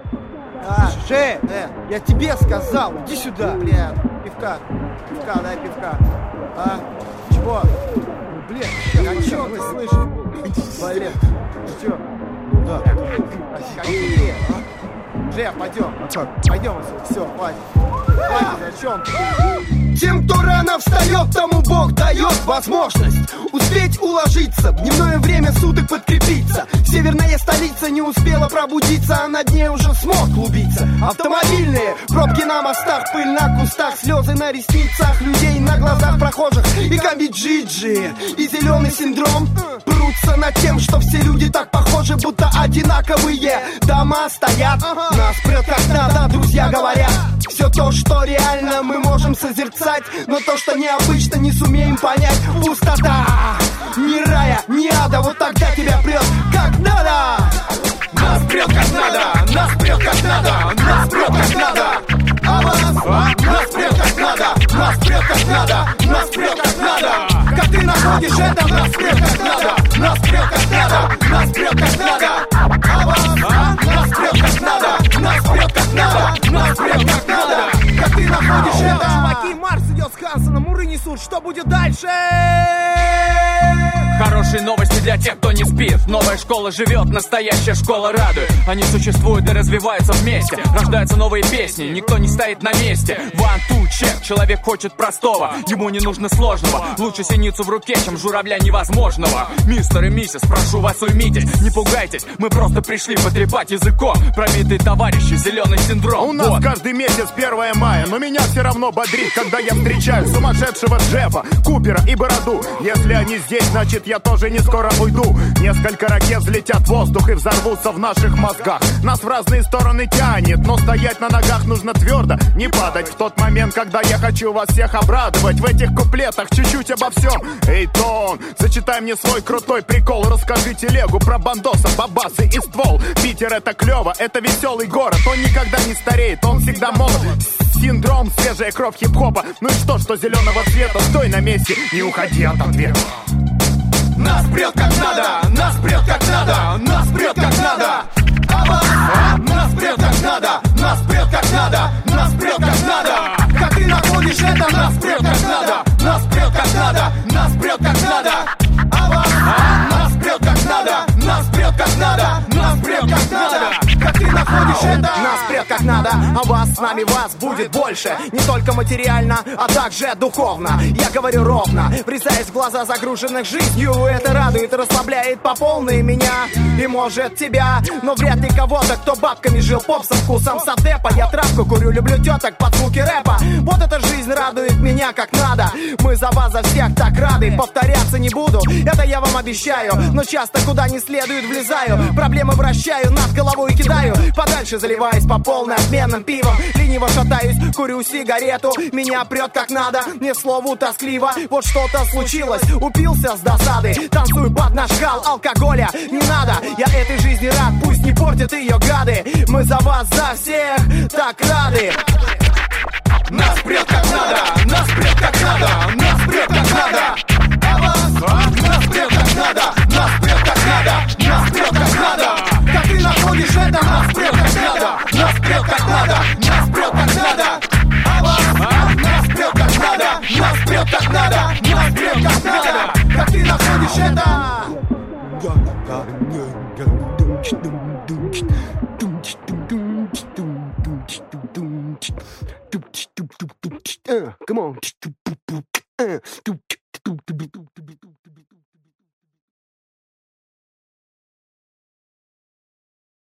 Я тебе сказал, иди сюда. Блин, пивка, дай пивка. Чего? Блин, а чё ты слышишь? Блин, ты чё? Да. Какие? Жек, пойдем. Пойдем, все, хватит. Хватит, о чем ты? Тем, кто рано встает, тому Бог дает возможность успеть уложиться, в дневное время суток подкрепиться. Северная столица не успела пробудиться, а на дне уже смог клубиться. Автомобильные пробки на мостах, пыль на кустах, слезы на ресницах людей, на глазах прохожих. И камбиджиджи, и зеленый синдром прутся над тем, что все люди так похожи, будто одинаковые. Дома стоят, нас прет как надо, друзья говорят. Все то, что реально мы можем созерцать, но то, что необычно, не сумеем понять. Пустота, ни рая, ни ада, вот тогда тебя прет как надо. Нас прет как надо, нас прет как надо, нас прет как надо. А вас, нас прет как надо, нас прет как надо, нас прет как надо. Как ты находишь это, нас прет как надо, нас прет как надо, нас прет как надо. А вас, нас прет как надо, нас прет как надо, нас прет как надо. Как ты находишь это? Чуваки, Марс идет с Хансоном, муры несут, что будет дальше? Хорошие новости для тех, кто не спит. Новая школа живет, настоящая школа радует. Они существуют и развиваются вместе. Рождаются новые песни, никто не стоит на месте. One, two, check, человек хочет простого, ему не нужно сложного. Лучше синицу в руке, чем журавля невозможного. Мистер и миссис, прошу вас, уймитесь, не пугайтесь, мы просто пришли потрепать языком. Пробитые товарищи, зеленый синдром. У нас каждый месяц 1 мая, но меня все равно бодрит, когда я встречаю сумасшедшего Джеффа, Купера и Бороду. Если они здесь, значит я тоже не скоро уйду. Несколько ракет взлетят в воздух и взорвутся в наших мозгах. Нас в разные стороны тянет, но стоять на ногах нужно твердо, не падать в тот момент, когда я хочу вас всех обрадовать. В этих куплетах чуть-чуть обо всем. Эй, Тон, зачитай мне свой крутой прикол. Расскажи телегу про бандоса, бабасы и ствол. Питер — это клево, это веселый город. Он никогда не стареет, он всегда молод. Синдром, свежая кровь хип-хопа. Ну и что зеленого цвета? Стой на месте, не уходи от ответа. Нас прет как надо, нас прет как надо, нас прет как надо. А вас, нас прет как надо, нас прет как надо, нас прет как надо. Как ты находишь это, нас прет как надо, нас прет как надо, нас прет как надо. А вас, нас прет как надо, нас прет как надо, нас прет как надо. Как ты находишь это? Нас прет как надо, а вас, с нами вас будет больше. Не только материально, а также духовно. Я говорю ровно, врезаясь в глаза загруженных жизнью. Это радует и расслабляет по полной меня и может тебя. Но вряд ли кого-то, кто бабками жил, поп со вкусом сатепа. Я травку курю, люблю теток под звуки рэпа. Вот эта жизнь радует меня как надо. Мы за вас, за всех так рады. Повторяться не буду, это я вам обещаю. Но часто куда не следует влезаю. Проблемы вращаю, над головой кидаю. Подальше заливаясь по полной отменным пивом. Лениво шатаюсь, курю сигарету. Меня прет как надо, не слову тоскливо. Вот что-то случилось, упился с досады. Танцую под нашкал алкоголя, не надо. Я этой жизни рад, пусть не портят ее гады. Мы за вас, за всех так рады. Нас прет как надо, нас прет как надо, нас прет как надо. А вас, нас прет как надо, нас прет как надо, нас прет как надо. Как ты находишь это, нас прет как надо, нас прет как надо, нас прет как надо. А вас, нас прет как надо, нас прет как надо, нас прет как надо. Как ты находишь это? Come on.